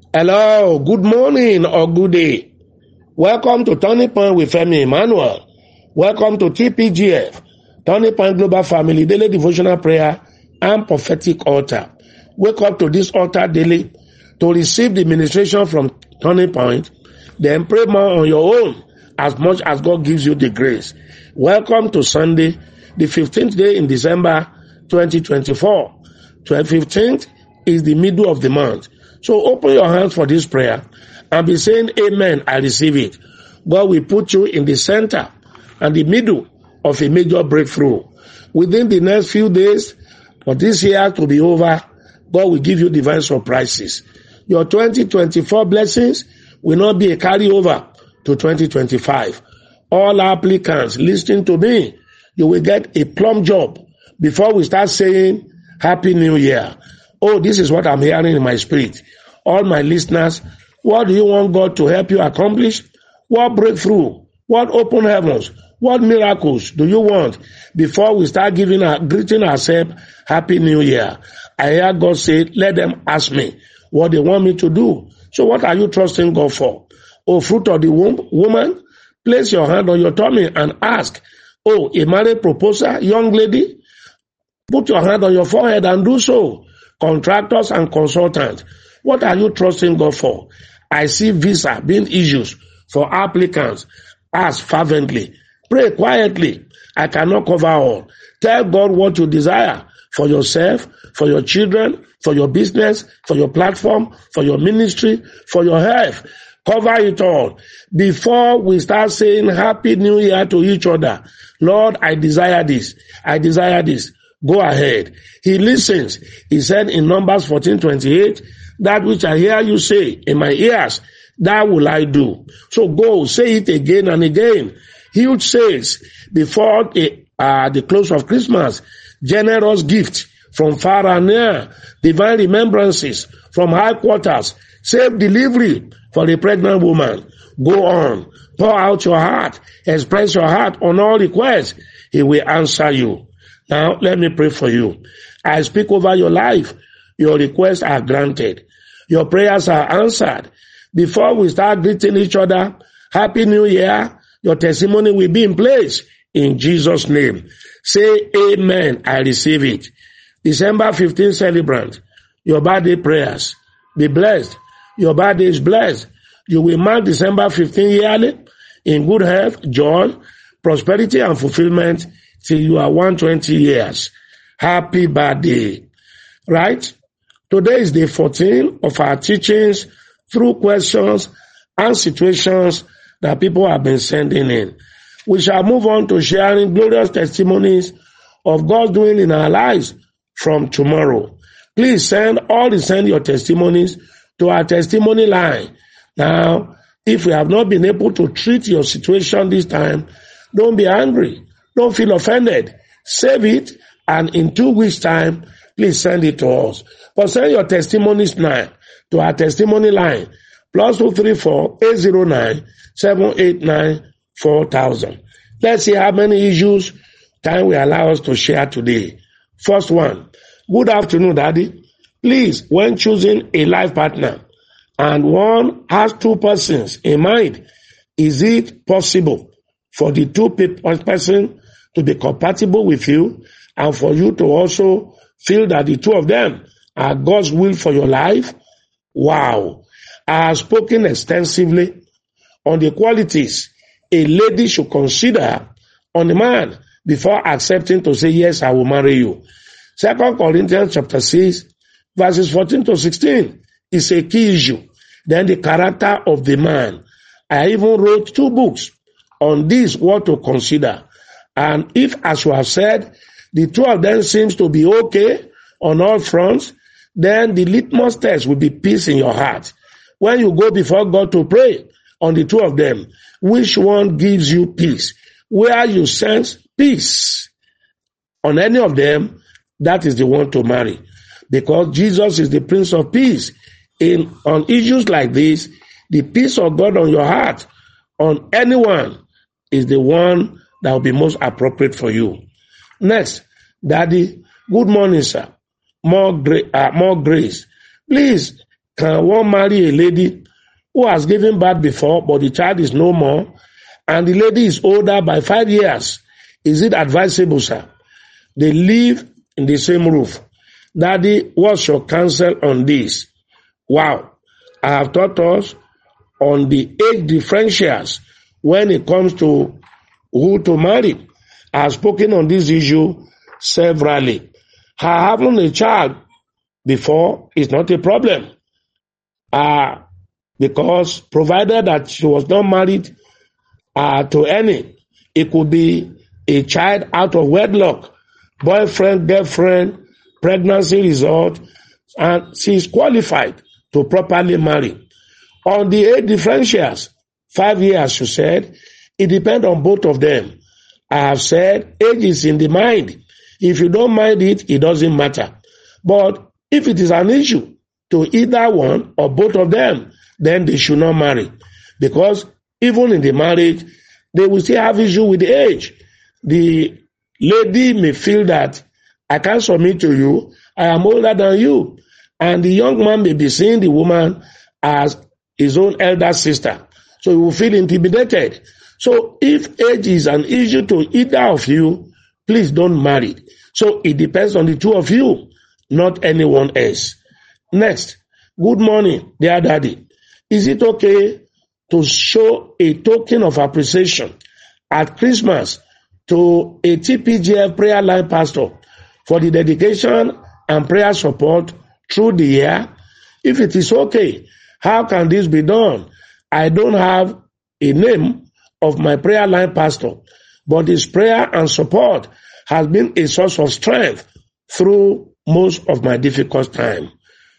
Hello, good morning or good day. Welcome to Turning Point with Femi Emmanuel. Welcome to TPGF, Turning Point Global Family Daily Devotional Prayer and Prophetic Altar. Wake up to this altar daily to receive the ministration from Turning Point, then pray more on your own as much as God gives you the grace. Welcome to Sunday, the 15th day in December 2024. 15th is the middle of the month. So open your hands for this prayer and be saying, Amen, I receive it. God will put you in the center and the middle of a major breakthrough. Within the next few days, for this year to be over, God will give you divine surprises. Your 2024 blessings will not be a carryover to 2025. All applicants listening to me, you will get a plum job before we start saying Happy New Year. Oh, this is what I'm hearing in my spirit. All my listeners, what do you want God to help you accomplish? What breakthrough? What open heavens? What miracles do you want before we start greeting ourselves Happy New Year? I hear God say, let them ask me what they want me to do. So what are you trusting God for? Oh, fruit of the womb, woman, place your hand on your tummy and ask. Oh, a married proposer, young lady, put your hand on your forehead and do so. Contractors and consultants, what are you trusting God for? I see visa being issued for applicants. Ask fervently. Pray quietly. I cannot cover all. Tell God what you desire for yourself, for your children, for your business, for your platform, for your ministry, for your health. Cover it all. Before we start saying Happy New Year to each other, Lord, I desire this. I desire this. Go ahead. He listens. He said in Numbers 14:28, that which I hear you say in my ears, that will I do. So go, say it again and again. Huge says, before the close of Christmas, generous gift from far and near, divine remembrances from high quarters, safe delivery for the pregnant woman. Go on, pour out your heart, express your heart on all requests. He will answer you. Now, let me pray for you. I speak over your life. Your requests are granted. Your prayers are answered. Before we start greeting each other, Happy New Year, your testimony will be in place in Jesus' name. Say Amen. I receive it. December 15th celebrant, your birthday prayers. Be blessed. Your birthday is blessed. You will mark December 15th yearly in good health, joy, prosperity, and fulfillment till you are 120 years. Happy birthday. Right? Today is day 14 of our teachings through questions and situations that people have been sending in. We shall move on to sharing glorious testimonies of God's doing in our lives from tomorrow. Please send your testimonies to our testimony line. Now, if we have not been able to treat your situation this time, don't be angry. Don't feel offended. Save it, and in 2 weeks' time, please send it to us. But send your testimonies now to our testimony line, +234 809 789 4000. Let's see how many issues time will allow us to share today. First one. Good afternoon, Daddy. Please, when choosing a life partner and one has 2 persons in mind, is it possible for the 2 person to be compatible with you and for you to also feel that the 2 of them are God's will for your life? Wow. I have spoken extensively on the qualities a lady should consider on a man before accepting to say, yes, I will marry you. 2 Corinthians chapter 6, verses 14 to 16 is a key issue. Then the character of the man. I even wrote 2 books on this, what to consider. And if, as you have said, the 2 of them seems to be okay on all fronts, then the litmus test will be peace in your heart. When you go before God to pray on the 2 of them, which one gives you peace? Where you sense peace on any of them, that is the one to marry. Because Jesus is the Prince of Peace. On issues like this, the peace of God on your heart, on anyone, is the one that will be most appropriate for you. Next, Daddy, good morning, sir. More grace. Please, Can one marry a lady who has given birth before, but the child is no more, and the lady is older by 5 years? Is it advisable, sir? They live in the same roof. Daddy, what's your counsel on this? Wow. I have taught us on the age differentials when it comes to who to marry. I have spoken on this issue severally. Having a child before is not a problem. Because provided that she was not married to any, it could be a child out of wedlock, boyfriend, girlfriend, pregnancy result, and she is qualified to properly marry. On the age differentials, 5 years, you said, it depends on both of them. I have said age is in the mind. If you don't mind it, it doesn't matter. But if it is an issue to either one or both of them, then they should not marry. Because even in the marriage, they will still have issue with the age. The lady may feel that I can't submit to you, I am older than you. And the young man may be seeing the woman as his own elder sister. So he will feel intimidated. So if age is an issue to either of you, please don't marry. So it depends on the two of you, not anyone else. Next, good morning, dear daddy. Is it okay to show a token of appreciation at Christmas to a TPGF prayer line pastor for the dedication and prayer support through the year? If it is okay, how can this be done? I don't have a name of my prayer line pastor, but his prayer and support has been a source of strength through most of my difficult time.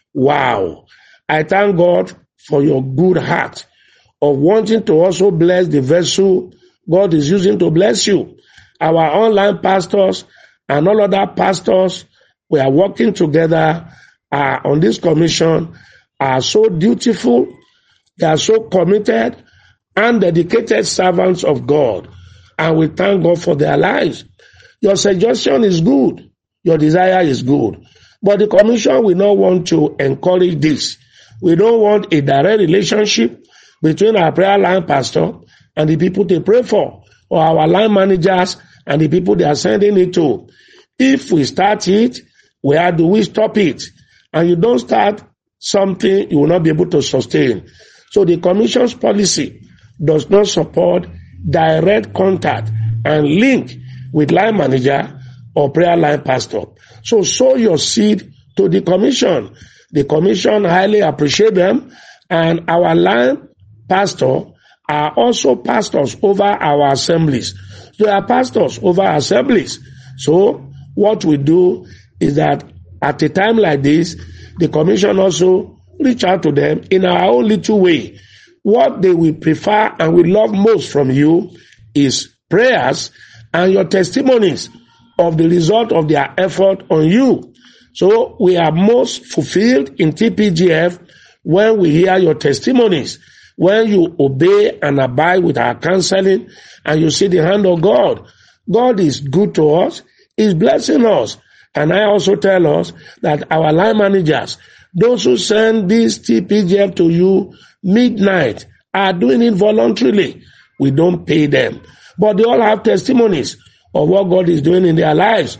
Wow. I thank God for your good heart of wanting to also bless the vessel God is using to bless you. Our online pastors and all other pastors, we are working together on this commission, are so dutiful, they are so committed and dedicated servants of God. And we thank God for their lives. Your suggestion is good. Your desire is good. But the commission will not want to encourage this. We don't want a direct relationship between our prayer line pastor and the people they pray for, or our line managers and the people they are sending it to. If we start it, where do we stop it? And you don't start something you will not be able to sustain. So the commission's policy does not support direct contact and link with line manager or prayer line pastor. So sow your seed to the commission. The commission highly appreciate them, and our line pastor are also pastors over our assemblies. They are pastors over assemblies. So what we do is that at a time like this, the commission also reach out to them in our own little way. What they will prefer and will love most from you is prayers and your testimonies of the result of their effort on you. So we are most fulfilled in TPGF when we hear your testimonies, when you obey and abide with our counseling and you see the hand of God. God is good to us. He's blessing us. And I also tell us that our line managers, those who send this TPGF to you midnight, are doing it voluntarily. We don't pay them. But they all have testimonies of what God is doing in their lives.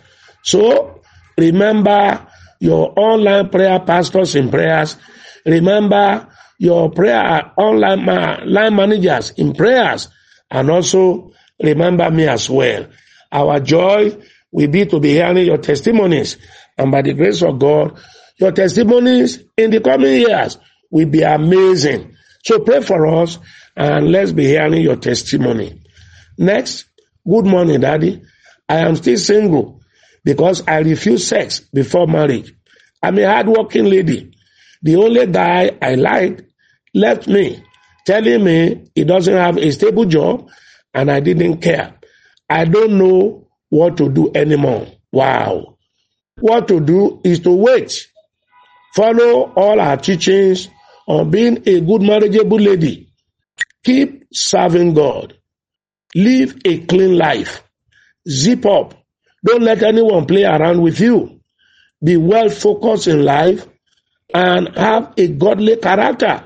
So remember your online prayer pastors in prayers. Remember your prayer online line managers in prayers. And also remember me as well. Our joy will be to be hearing your testimonies. And by the grace of God, your testimonies in the coming years will be amazing. So pray for us and let's be hearing your testimony. Next, good morning, Daddy. I am still single because I refuse sex before marriage. I'm a hardworking lady. The only guy I liked left me, telling me he doesn't have a stable job, and I didn't care. I don't know what to do anymore. Wow. What to do is to wait. Follow all our teachings on being a good marriageable lady. Keep serving God. Live a clean life. Zip up. Don't let anyone play around with you. Be well focused in life. and have a godly character.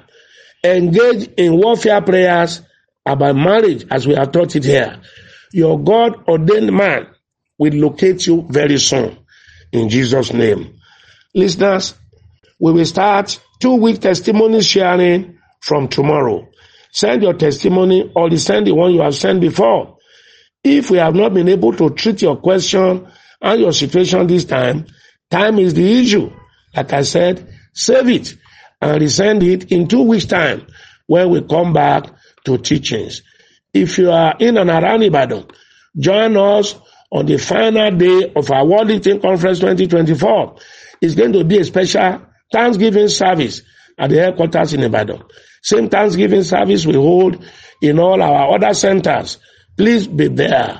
Engage in warfare prayers about marriage as we have taught it here. Your God-ordained man will locate you very soon. In Jesus' name. Listeners, we will start 2-week testimony sharing from tomorrow. Send your testimony or send the one you have sent before. If we have not been able to treat your question and your situation this time, time is the issue. Like I said, save it and resend it in 2 weeks' time when we come back to teachings. If you are in and around Ibadan, join us on the final day of our World Lifting Conference 2024. It's going to be a special Thanksgiving service at the headquarters in Ibadan. Same Thanksgiving service we hold in all our other centers. Please be there.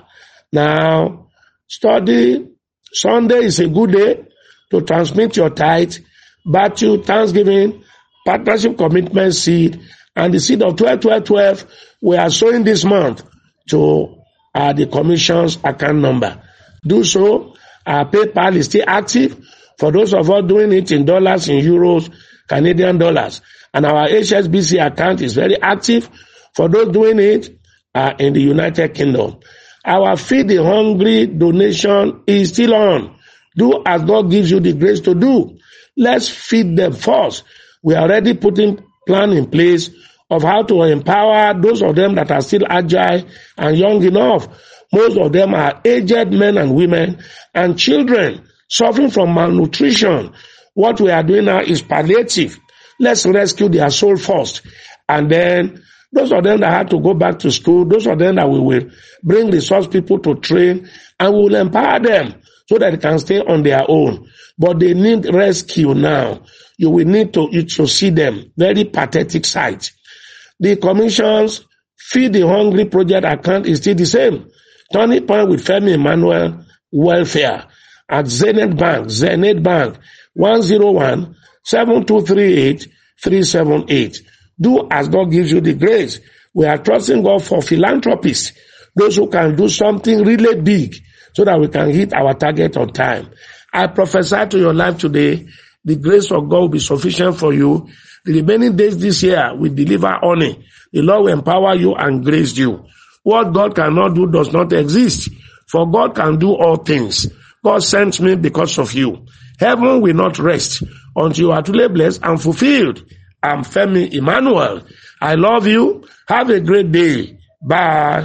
Now, study. Sunday is a good day to transmit your tithe, battle, Thanksgiving, partnership commitment seed, and the seed of 12 we are sowing this month to the commission's account number. Do so. Our PayPal is still active for those of us doing it in dollars, in euros, Canadian dollars. And our HSBC account is very active for those doing it in the United Kingdom. Our Feed the Hungry donation is still on. Do as God gives you the grace to do. Let's feed them first. We are already putting plan in place of how to empower those of them that are still agile and young enough. Most of them are aged men and women and children suffering from malnutrition. What we are doing now is palliative. Let's rescue their soul first. And then those of them that had to go back to school, those of them that we will bring resource people to train, and we will empower them so that they can stay on their own. But they need rescue now. You will need to see them. Very pathetic sight. The Commission's Feed the Hungry project account is still the same. Turning Point with Femi Emmanuel Welfare at Zenith Bank, 101-7238-378. Do as God gives you the grace. We are trusting God for philanthropists, those who can do something really big so that we can hit our target on time. I prophesy to your life today, the grace of God will be sufficient for you. The remaining days this year will deliver honor. The Lord will empower you and grace you. What God cannot do does not exist, for God can do all things. God sent me because of you. Heaven will not rest until you are truly blessed and fulfilled. I'm Femi Emmanuel. I love you. Have a great day. Bye.